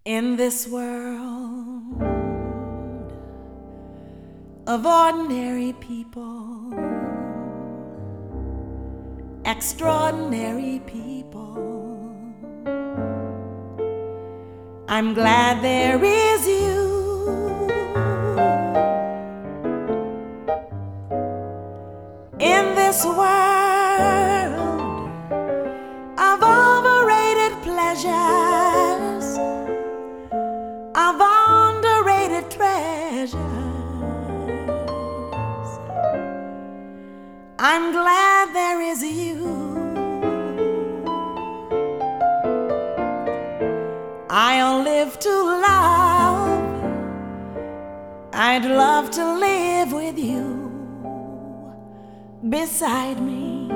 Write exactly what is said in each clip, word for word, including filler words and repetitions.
In this world of ordinary people, extraordinary people, I'm glad there is you. In this world of overrated pleasures, of underrated treasures, I'm glad there is you. I'll live to love, I'd love to live with you beside me.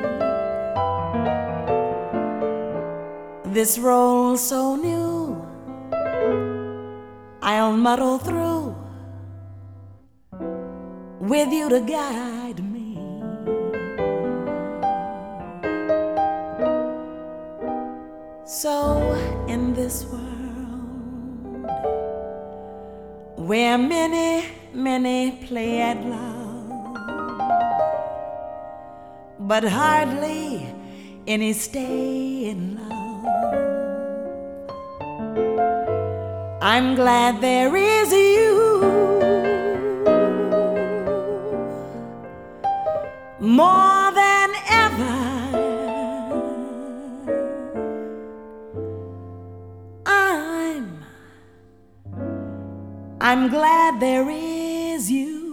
This role so new, I'll muddle through with you to guide me. So in this world where many, many play at love, but hardly any stay in love, I'm glad there is you. More than ever, I'm I'm glad there is you.